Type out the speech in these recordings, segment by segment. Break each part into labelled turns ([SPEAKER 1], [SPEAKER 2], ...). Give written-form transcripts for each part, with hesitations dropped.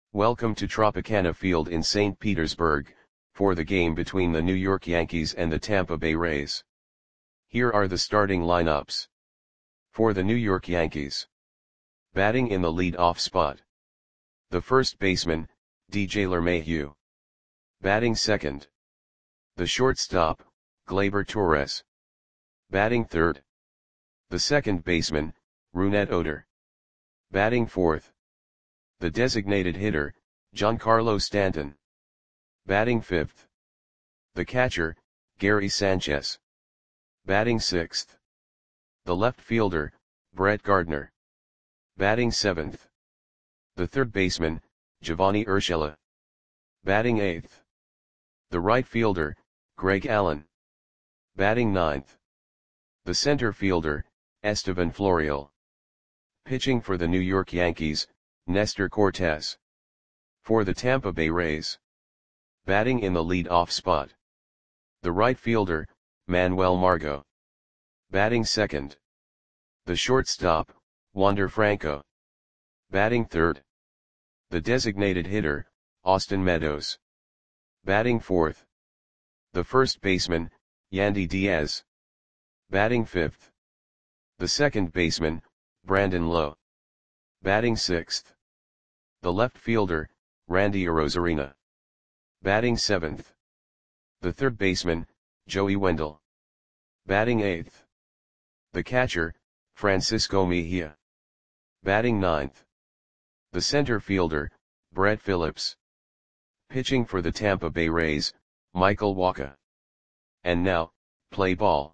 [SPEAKER 1] Welcome to Tropicana Field in St. Petersburg, for the game between the New York Yankees and the Tampa Bay Rays. Here are the starting lineups. For the New York Yankees. Batting in the lead-off spot. The first baseman, DJ LeMahieu. Batting second. The shortstop, Gleyber Torres. Batting third. The second baseman, Rougned Odor. Batting fourth. The designated hitter, Giancarlo Stanton. Batting fifth. The catcher, Gary Sanchez. Batting sixth. The left fielder, Brett Gardner. Batting seventh. The third baseman, Giovanni Urshela. Batting eighth. The right fielder, Greg Allen. Batting ninth. The center fielder, Estevan Florial. Pitching for the New York Yankees, Nestor Cortes. For the Tampa Bay Rays. Batting in the lead-off spot. The right fielder, Manuel Margot. Batting second. The shortstop, Wander Franco. Batting third. The designated hitter, Austin Meadows. Batting fourth. The first baseman, Yandy Diaz. Batting fifth. The second baseman, Brandon Lowe. Batting sixth. The left fielder, Randy Arozarena. Batting seventh. The third baseman, Joey Wendell. Batting eighth. The catcher, Francisco Mejia. Batting ninth. The center fielder, Brett Phillips. Pitching for the Tampa Bay Rays, Michael Wacha. And now, play ball.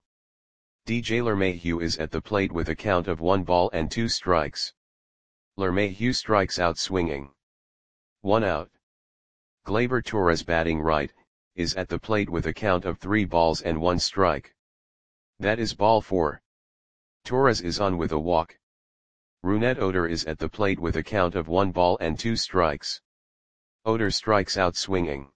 [SPEAKER 1] DJ LeMahieu is at the plate with a count of 1-2 strikes. LeMahieu strikes out swinging. 1 out. Gleyber Torres batting right, is at the plate with a count of 3-1 strike. That is ball 4. Torres is on with a walk. Rougned Odor is at the plate with a count of 1-2 strikes. Odor strikes out swinging.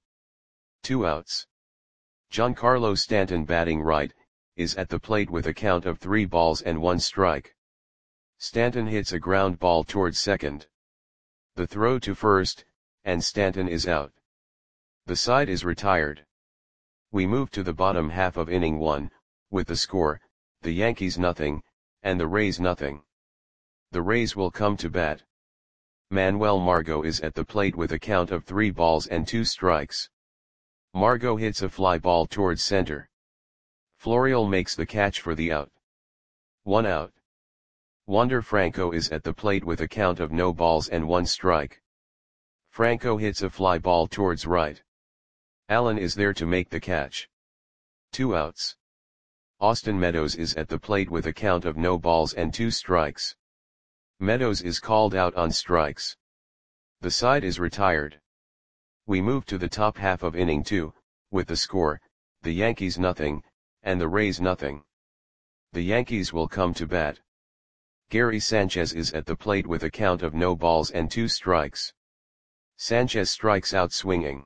[SPEAKER 1] 2 outs. Giancarlo Stanton batting right, is at the plate with a count of 3-1 strike. Stanton hits a ground ball towards second. The throw to first, and Stanton is out. The side is retired. We move to the bottom half of inning 1, with the score, the Yankees nothing, and the Rays nothing. The Rays will come to bat. Manuel Margot is at the plate with a count of 3-2 strikes. Margot hits a fly ball towards center. Florial makes the catch for the out. 1 out. Wander Franco is at the plate with a count of 0-1 strike. Franco hits a fly ball towards right. Allen is there to make the catch. 2 outs. Austin Meadows is at the plate with a count of 0-2 strikes. Meadows is called out on strikes. The side is retired. We move to the top half of inning 2, with the score, the Yankees nothing, and the Rays nothing. The Yankees will come to bat. Gary Sanchez is at the plate with a count of 0-2 strikes. Sanchez strikes out swinging.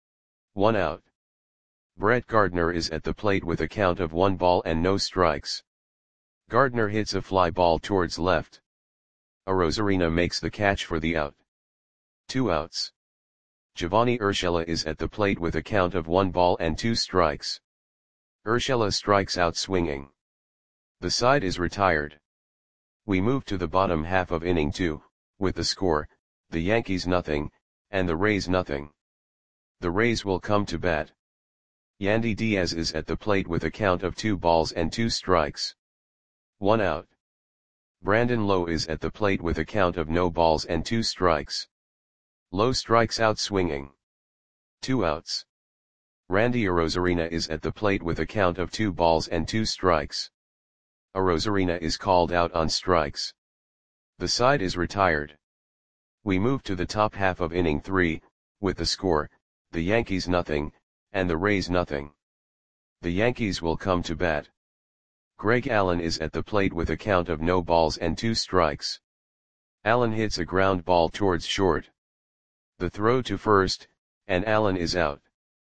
[SPEAKER 1] 1 out. Brett Gardner is at the plate with a count of 1-0 strikes. Gardner hits a fly ball towards left. Arozarena makes the catch for the out. 2 outs. Giovanni Urshela is at the plate with a count of 1-2 strikes. Urshela strikes out swinging. The side is retired. We move to the bottom half of inning 2, with the score, the Yankees nothing, and the Rays nothing. The Rays will come to bat. Yandy Diaz is at the plate with a count of 2-2 strikes. 1 out. Brandon Lowe is at the plate with a count of 0-2 strikes. Lowe strikes out swinging. 2 outs. Randy Arozarena is at the plate with a count of 2-2 strikes. Arozarena is called out on strikes. The side is retired. We move to the top half of inning 3, with the score, the Yankees nothing, and the Rays nothing. The Yankees will come to bat. Greg Allen is at the plate with a count of 0-2 strikes. Allen hits a ground ball towards short. The throw to first, and Allen is out.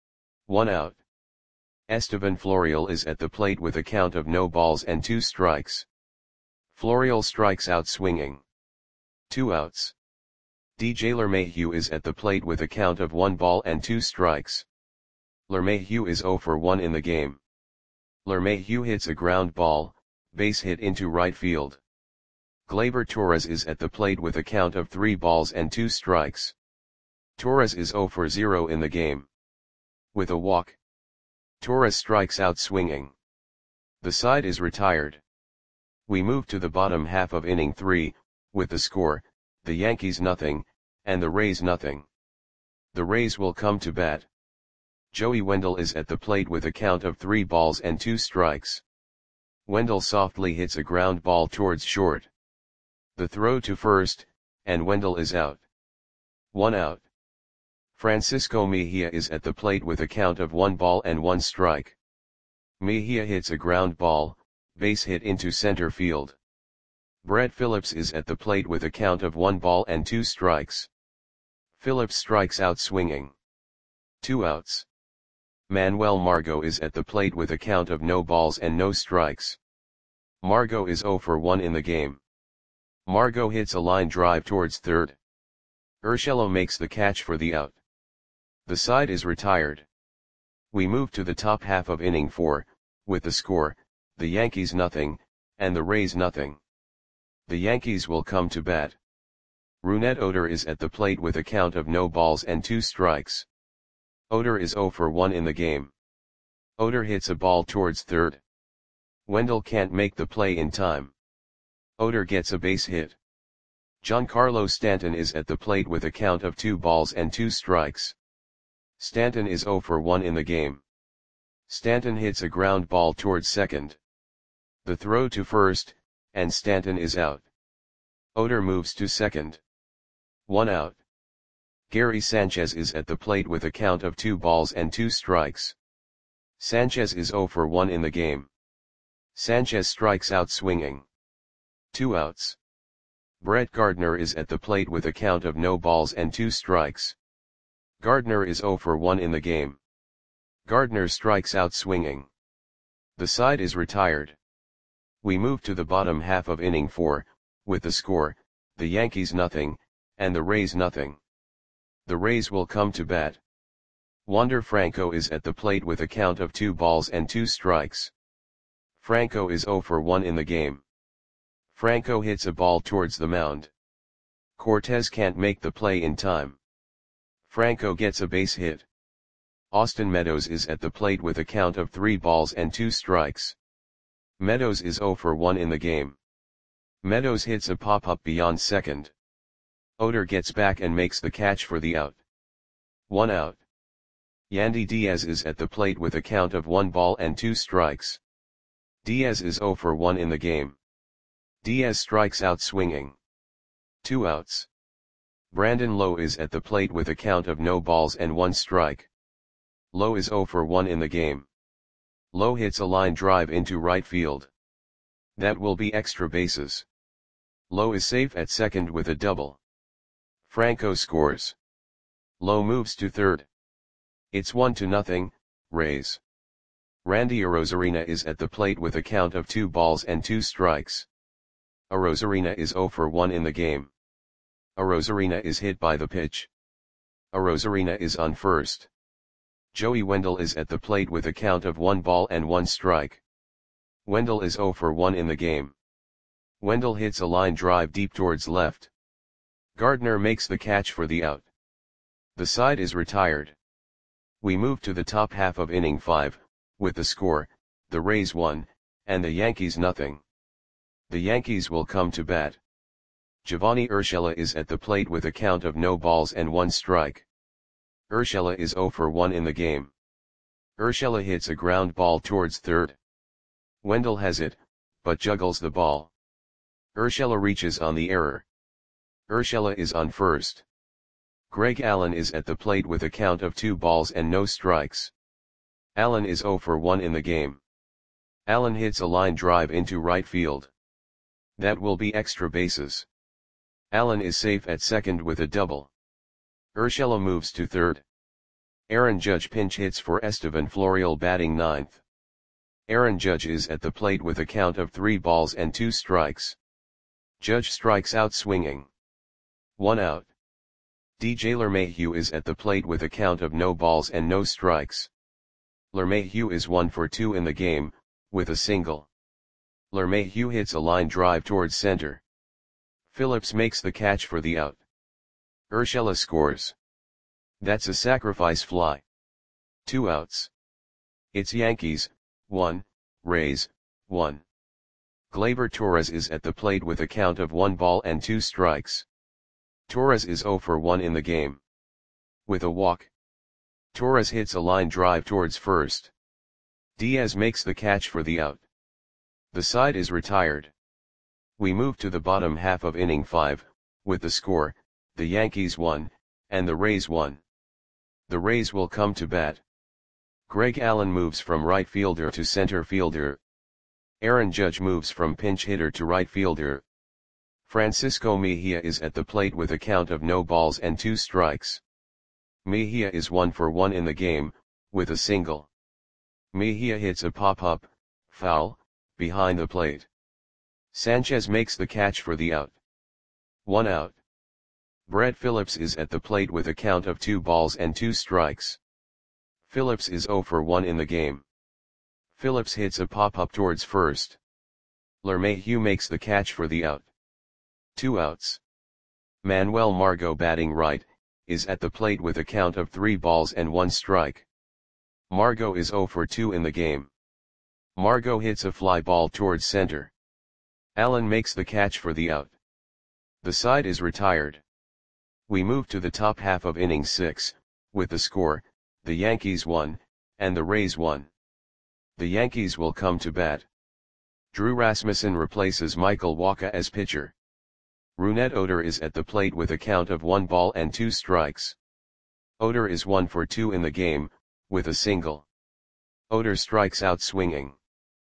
[SPEAKER 1] 1 out. Estevan Florial is at the plate with a count of 0-2 strikes. Florial strikes out swinging. 2 outs. DJ LeMahieu is at the plate with a count of 1 ball and 2 strikes. LeMahieu is 0 for 1 in the game. LeMahieu hits a ground ball, base hit into right field. Gleyber Torres is at the plate with a count of 3 balls and 2 strikes. Torres is 0 for 0 in the game. With a walk, Torres strikes out swinging. The side is retired. We move to the bottom half of inning 3, with the score, the Yankees nothing, and the Rays nothing. The Rays will come to bat. Joey Wendle is at the plate with a count of 3 balls and 2 strikes. Wendle softly hits a ground ball towards short. The throw to first, and Wendle is out. 1 out. Francisco Mejia is at the plate with a count of 1 ball and 1 strike. Mejia hits a ground ball, base hit into center field. Brett Phillips is at the plate with a count of 1 ball and 2 strikes. Phillips strikes out swinging. 2 outs. Manuel Margot is at the plate with a count of no balls and no strikes. Margot is 0 for 1 in the game. Margot hits a line drive towards third. Urshela makes the catch for the out. The side is retired. We move to the top half of inning 4, with the score, the Yankees nothing, and the Rays nothing. The Yankees will come to bat. Rougned Odor is at the plate with a count of no balls and 2 strikes. Odor is 0 for 1 in the game. Odor hits a ball towards third. Wendle can't make the play in time. Odor gets a base hit. Giancarlo Stanton is at the plate with a count of 2 balls and 2 strikes. Stanton is 0 for 1 in the game. Stanton hits a ground ball towards second. The throw to first, and Stanton is out. Odor moves to second. 1 out. Gary Sanchez is at the plate with a count of 2 balls and 2 strikes. Sanchez is 0 for 1 in the game. Sanchez strikes out swinging. 2 outs. Brett Gardner is at the plate with a count of no balls and 2 strikes. Gardner is 0 for 1 in the game. Gardner strikes out swinging. The side is retired. We move to the bottom half of inning 4, with the score, the Yankees nothing, and the Rays nothing. The Rays will come to bat. Wander Franco is at the plate with a count of 2 balls and 2 strikes. Franco is 0 for 1 in the game. Franco hits a ball towards the mound. Cortez can't make the play in time. Franco gets a base hit. Austin Meadows is at the plate with a count of 3 balls and 2 strikes. Meadows is 0 for 1 in the game. Meadows hits a pop-up beyond second. Odor gets back and makes the catch for the out. 1 out. Yandy Diaz is at the plate with a count of 1 ball and 2 strikes. Diaz is 0 for 1 in the game. Diaz strikes out swinging. 2 outs. Brandon Lowe is at the plate with a count of no balls and 1 strike. Lowe is 0 for 1 in the game. Lowe hits a line drive into right field. That will be extra bases. Lowe is safe at second with a double. Franco scores. Lowe moves to third. It's 1-0, Rays. Randy Arozarena is at the plate with a count of 2 balls and 2 strikes. Arozarena is 0 for 1 in the game. Arozarena is hit by the pitch. Arozarena is on first. Joey Wendle is at the plate with a count of 1 ball and 1 strike. Wendle is 0 for 1 in the game. Wendle hits a line drive deep towards left. Gardner makes the catch for the out. The side is retired. We move to the top half of inning 5, with the score, the Rays 1, and the Yankees nothing. The Yankees will come to bat. Giovanni Urshela is at the plate with a count of no balls and 1 strike. Urshela is 0 for 1 in the game. Urshela hits a ground ball towards third. Wendle has it, but juggles the ball. Urshela reaches on the error. Urshela is on first. Greg Allen is at the plate with a count of 2 balls and no strikes. Allen is 0 for 1 in the game. Allen hits a line drive into right field. That will be extra bases. Allen is safe at second with a double. Urshela moves to third. Aaron Judge pinch hits for Estevan Florial batting ninth. Aaron Judge is at the plate with a count of 3 balls and 2 strikes. Judge strikes out swinging. 1 out. DJ LeMahieu is at the plate with a count of no balls and no strikes. LeMahieu is 1 for 2 in the game, with a single. LeMahieu hits a line drive towards center. Phillips makes the catch for the out. Urshela scores. That's a sacrifice fly. 2 outs. It's Yankees, 1, Rays, 1. Gleyber Torres is at the plate with a count of 1 ball and 2 strikes. Torres is 0 for 1 in the game. With a walk. Torres hits a line drive towards first. Diaz makes the catch for the out. The side is retired. We move to the bottom half of inning 5, with the score, the Yankees 1, and the Rays 1. The Rays will come to bat. Greg Allen moves from right fielder to center fielder. Aaron Judge moves from pinch hitter to right fielder. Francisco Mejia is at the plate with a count of no balls and 2 strikes. Mejia is 1 for 1 in the game, with a single. Mejia hits a pop-up, foul, behind the plate. Sanchez makes the catch for the out. 1 out. Brett Phillips is at the plate with a count of 2 balls and 2 strikes. Phillips is 0 for 1 in the game. Phillips hits a pop-up towards first. LeMahieu makes the catch for the out. 2 outs. Manuel Margot batting right, is at the plate with a count of 3 balls and 1 strike. Margot is 0 for 2 in the game. Margot hits a fly ball towards center. Allen makes the catch for the out. The side is retired. We move to the top half of inning 6, with the score, the Yankees 1, and the Rays 1. The Yankees will come to bat. Drew Rasmussen replaces Michael Wacha as pitcher. Rougned Odor is at the plate with a count of 1 ball and 2 strikes. Odor is 1 for 2 in the game, with a single. Odor strikes out swinging.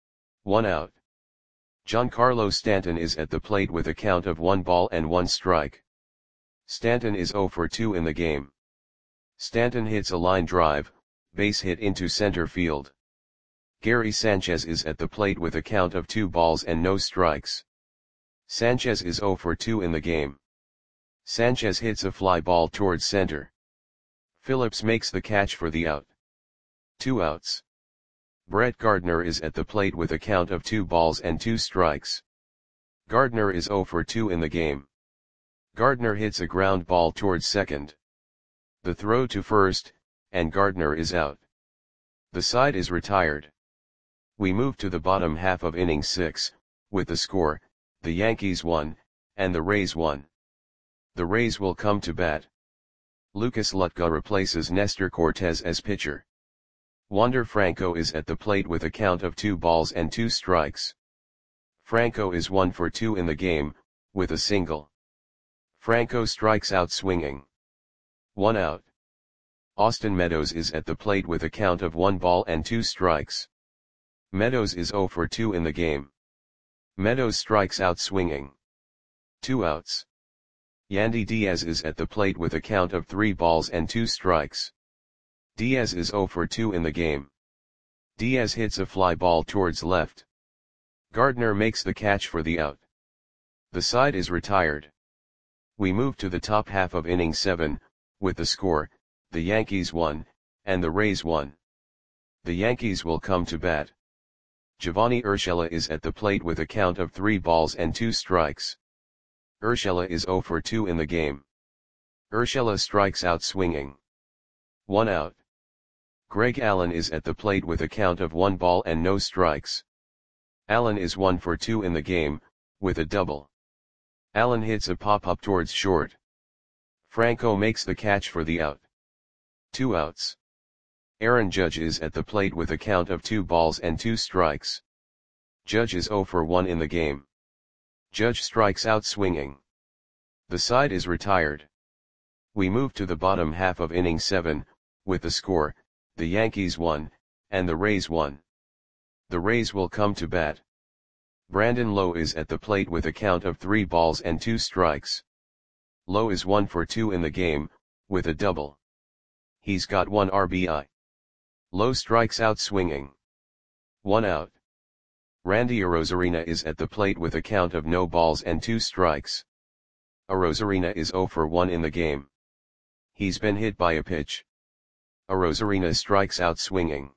[SPEAKER 1] 1 out. Giancarlo Stanton is at the plate with a count of 1 ball and 1 strike. Stanton is 0 for 2 in the game. Stanton hits a line drive, base hit into center field. Gary Sanchez is at the plate with a count of 2 balls and no strikes. Sanchez is 0 for 2 in the game. Sanchez hits a fly ball towards center. Phillips makes the catch for the out. 2 outs. Brett Gardner is at the plate with a count of 2 balls and 2 strikes. Gardner is 0 for 2 in the game. Gardner hits a ground ball towards second. The throw to first, and Gardner is out. The side is retired. We move to the bottom half of inning 6, with the score, the Yankees 1, and the Rays 1. The Rays will come to bat. Lucas Lutka replaces Nestor Cortez as pitcher. Wander Franco is at the plate with a count of 2 balls and 2 strikes. Franco is 1 for 2 in the game, with a single. Franco strikes out swinging. 1 out. Austin Meadows is at the plate with a count of 1 ball and 2 strikes. Meadows is 0 for 2 in the game. Meadows strikes out swinging. 2 outs. Yandy Diaz is at the plate with a count of 3 balls and 2 strikes. Diaz is 0 for 2 in the game. Diaz hits a fly ball towards left. Gardner makes the catch for the out. The side is retired. We move to the top half of inning 7, with the score, the Yankees 1, and the Rays 1. The Yankees will come to bat. Giovanni Urshela is at the plate with a count of 3 balls and 2 strikes. Urshela is 0 for 2 in the game. Urshela strikes out swinging. 1 out. Greg Allen is at the plate with a count of 1 ball and no strikes. Allen is 1 for 2 in the game, with a double. Allen hits a pop-up towards short. Franco makes the catch for the out. 2 outs. Aaron Judge is at the plate with a count of 2 balls and 2 strikes. Judge is 0 for 1 in the game. Judge strikes out swinging. The side is retired. We move to the bottom half of inning 7, with the score, the Yankees 1, and the Rays 1. The Rays will come to bat. Brandon Lowe is at the plate with a count of 3 balls and 2 strikes. Lowe is 1 for 2 in the game, with a double. He's got 1 RBI. Lowe strikes out swinging. 1 out. Randy Arozarena is at the plate with a count of no balls and 2 strikes. Arozarena is 0 for 1 in the game. He's been hit by a pitch. Arozarena strikes out swinging.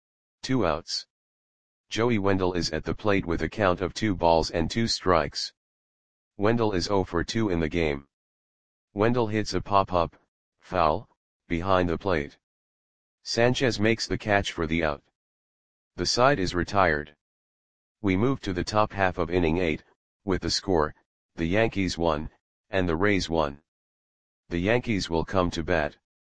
[SPEAKER 1] 2 outs. Joey Wendell is at the plate with a count of 2 balls and 2 strikes. Wendell is 0 for 2 in the game. Wendell hits a pop-up, foul, behind the plate. Sanchez makes the catch for the out. The side is retired. We move to the top half of inning 8, with the score, the Yankees 1, and the Rays 1. The Yankees will come to bat.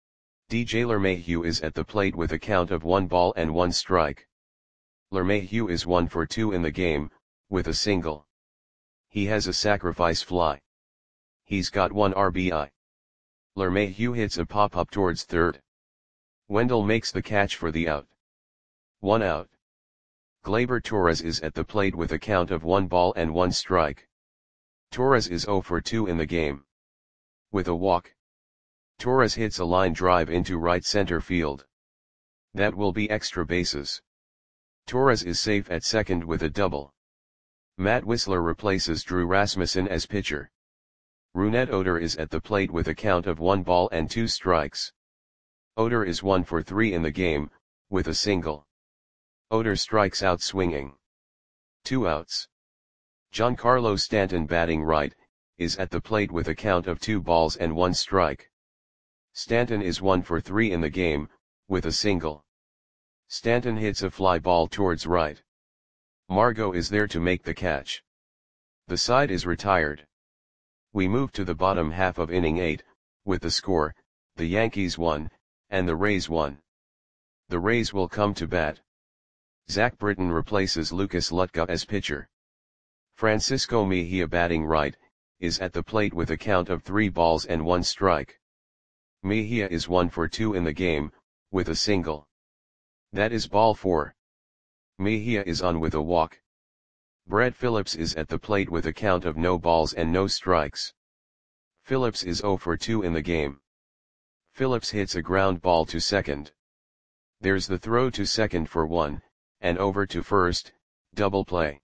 [SPEAKER 1] DJ LeMahieu is at the plate with a count of 1 ball and 1 strike. LeMahieu is 1 for 2 in the game, with a single. He has a sacrifice fly. He's got 1 RBI. LeMahieu hits a pop-up towards third. Wendell makes the catch for the out. 1 out. Gleyber Torres is at the plate with a count of 1 ball and 1 strike. Torres is 0 for 2 in the game. With a walk, Torres hits a line drive into right center field. That will be extra bases. Torres is safe at second with a double. Matt Wisler replaces Drew Rasmussen as pitcher. Rougned Odor is at the plate with a count of 1 ball and 2 strikes. Odor is 1 for 3 in the game, with a single. Odor strikes out swinging. 2 outs. Giancarlo Stanton batting right, is at the plate with a count of 2 balls and 1 strike. Stanton is 1 for 3 in the game, with a single. Stanton hits a fly ball towards right. Margot is there to make the catch. The side is retired. We move to the bottom half of inning 8, with the score, the Yankees 1, and the Rays 1. The Rays will come to bat. Zach Britton replaces Lucas Lutka as pitcher. Francisco Mejia batting right, is at the plate with a count of 3 balls and 1 strike. Mejia is 1 for 2 in the game, with a single. That is ball 4. Mejia is on with a walk. Brad Phillips is at the plate with a count of no balls and no strikes. Phillips is 0 for 2 in the game. Phillips hits a ground ball to second. There's the throw to second for 1, and over to first, double play.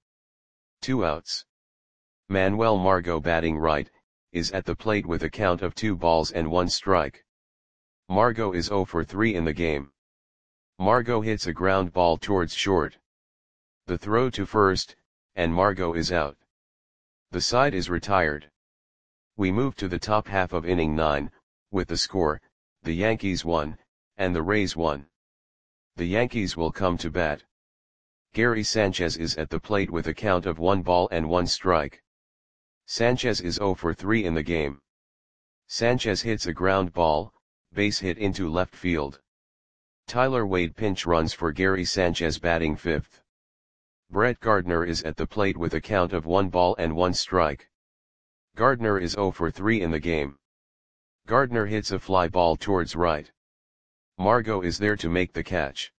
[SPEAKER 1] 2 outs. Manuel Margot batting right, is at the plate with a count of 2 balls and 1 strike. Margot is 0 for 3 in the game. Margot hits a ground ball towards short. The throw to first, and Margot is out. The side is retired. We move to the top half of inning 9, with the score, the Yankees 1, and the Rays 1. The Yankees will come to bat. Gary Sanchez is at the plate with a count of 1 ball and 1 strike. Sanchez is 0 for 3 in the game. Sanchez hits a ground ball, base hit into left field. Tyler Wade pinch runs for Gary Sanchez batting 5th. Brett Gardner is at the plate with a count of 1 ball and 1 strike. Gardner is 0 for 3 in the game. Gardner hits a fly ball towards right. Margot is there to make the catch.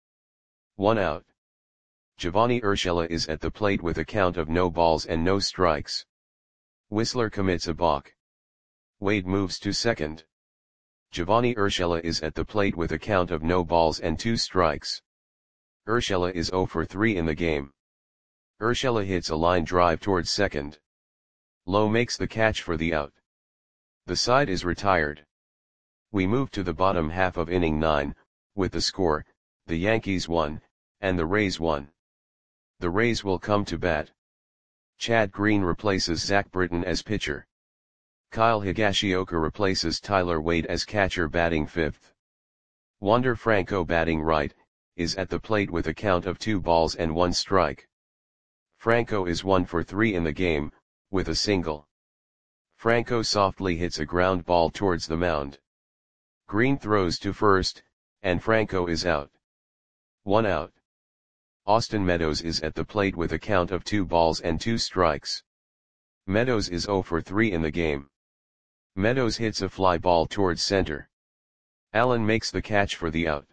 [SPEAKER 1] 1 out. Giovanni Urshela is at the plate with a count of no balls and no strikes. Whistler commits a balk. Wade moves to second. Giovanni Urshela is at the plate with a count of no balls and 2 strikes. Urshela is 0 for 3 in the game. Urshela hits a line drive towards second. Lowe makes the catch for the out. The side is retired. We move to the bottom half of inning 9, with the score, the Yankees 1, and the Rays 1. The Rays will come to bat. Chad Green replaces Zach Britton as pitcher. Kyle Higashioka replaces Tyler Wade as catcher batting 5th. Wander Franco batting right, is at the plate with a count of 2 balls and 1 strike. Franco is 1 for 3 in the game, with a single. Franco softly hits a ground ball towards the mound. Green throws to first, and Franco is out. 1 out. Austin Meadows is at the plate with a count of 2 balls and 2 strikes. Meadows is 0 for 3 in the game. Meadows hits a fly ball towards center. Allen makes the catch for the out.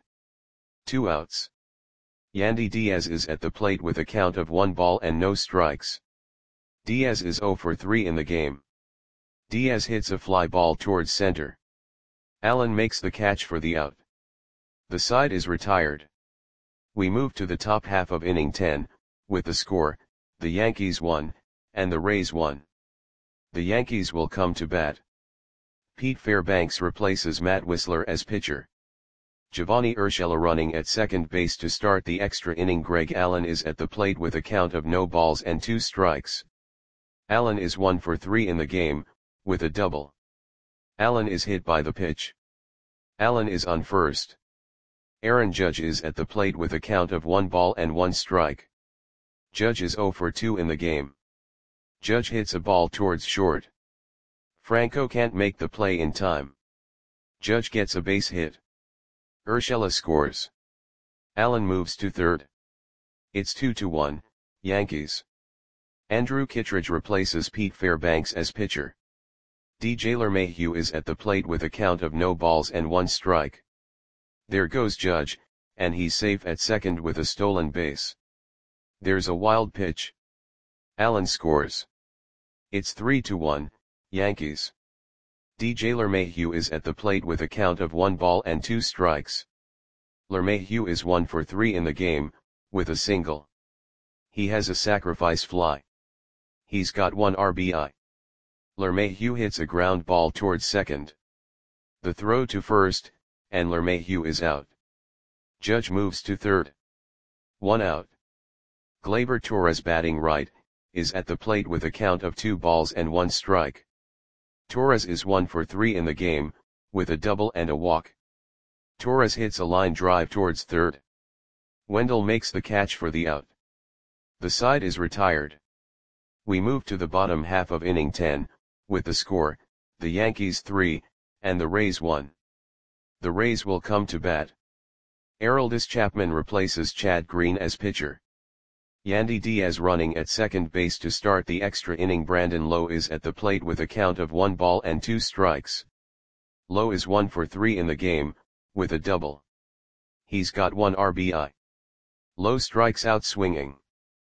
[SPEAKER 1] 2 outs. Yandy Diaz is at the plate with a count of 1 ball and no strikes. Diaz is 0 for 3 in the game. Diaz hits a fly ball towards center. Allen makes the catch for the out. The side is retired. We move to the top half of inning 10, with the score, the Yankees 1, and the Rays 1. The Yankees will come to bat. Pete Fairbanks replaces Matt Wisler as pitcher. Giovanni Urshela running at second base to start the extra inning. Greg Allen is at the plate with a count of no balls and 2 strikes. Allen is 1 for 3 in the game, with a double. Allen is hit by the pitch. Allen is on first. Aaron Judge is at the plate with a count of 1 ball and 1 strike. Judge is 0 for 2 in the game. Judge hits a ball towards short. Franco can't make the play in time. Judge gets a base hit. Urshela scores. Allen moves to third. It's 2-1, Yankees. Andrew Kittredge replaces Pete Fairbanks as pitcher. DJ LeMahieu is at the plate with a count of no balls and 1 strike. There goes Judge, and he's safe at second with a stolen base. There's a wild pitch. Allen scores. It's 3-1, Yankees. DJ LeMahieu is at the plate with a count of 1 ball and 2 strikes. LeMahieu is 1 for 3 in the game, with a single. He has a sacrifice fly. He's got 1 RBI. LeMahieu hits a ground ball towards second. The throw to first, and LeMahieu is out. Judge moves to third. 1 out. Gleyber Torres batting right, is at the plate with a count of 2 balls and 1 strike. Torres is 1 for 3 in the game, with a double and a walk. Torres hits a line drive towards third. Wendell makes the catch for the out. The side is retired. We move to the bottom half of inning 10, with the score, the Yankees 3, and the Rays 1. The Rays will come to bat. Aroldis Chapman replaces Chad Green as pitcher. Yandy Diaz running at second base to start the extra inning. Brandon Lowe is at the plate with a count of 1 ball and 2 strikes. Lowe is 1 for 3 in the game, with a double. He's got 1 RBI. Lowe strikes out swinging.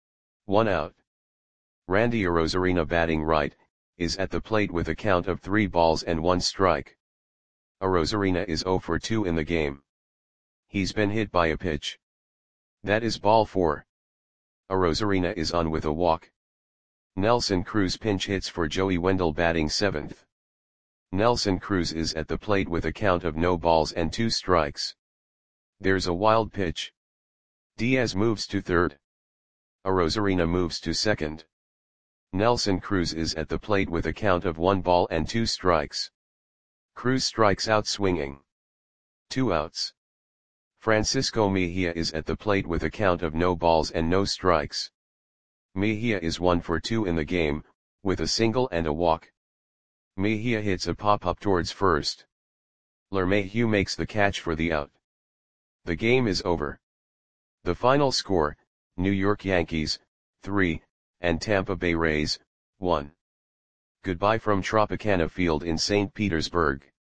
[SPEAKER 1] 1 out. Randy Arozarena batting right, is at the plate with a count of 3 balls and 1 strike. Arozarena is 0 for 2 in the game. He's been hit by a pitch. That is ball 4. Arozarena is on with a walk. Nelson Cruz pinch hits for Joey Wendell batting 7th. Nelson Cruz is at the plate with a count of no balls and 2 strikes. There's a wild pitch. Diaz moves to third. Arozarena moves to second. Nelson Cruz is at the plate with a count of 1 ball and 2 strikes. Cruz strikes out swinging. 2 outs. Francisco Mejia is at the plate with a count of no balls and no strikes. Mejia is 1 for 2 in the game, with a single and a walk. Mejia hits a pop-up towards first. LeMahieu makes the catch for the out. The game is over. The final score, New York Yankees, 3, and Tampa Bay Rays, 1. Goodbye from Tropicana Field in St. Petersburg.